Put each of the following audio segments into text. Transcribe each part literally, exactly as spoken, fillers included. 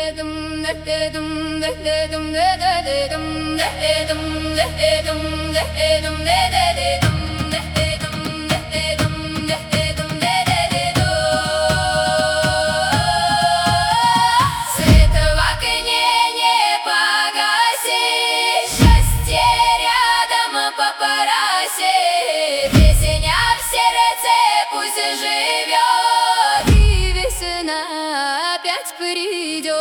в окне не погаси, счастье рядом папараси. Песня в сердце пусть живет, и весна опять придет.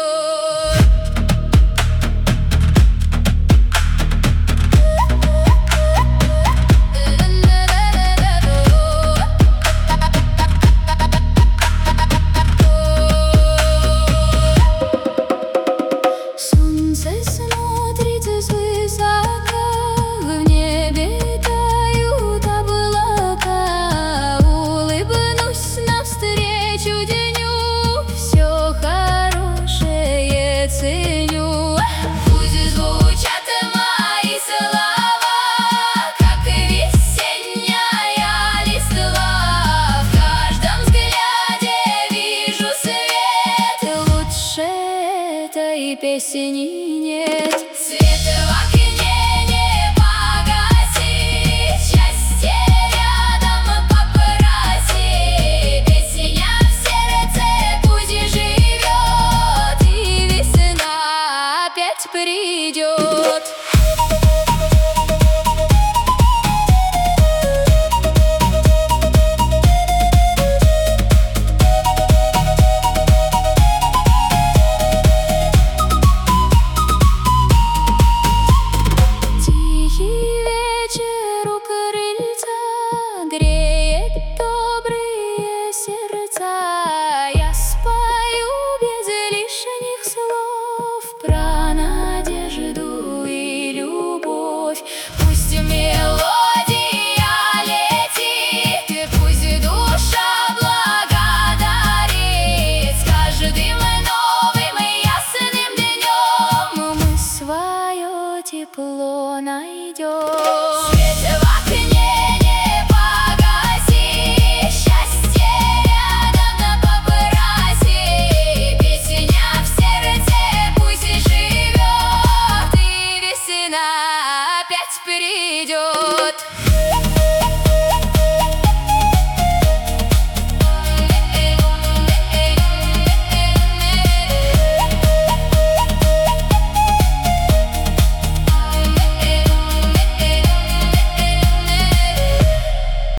Солнце смотрит свысока, в небе тают облака. Улыбнусь навстречу дню, все хорошее ценю. Пусть звучат мои слова, как весенняя листва. В каждом взгляде вижу свет, лучше этой песни нет.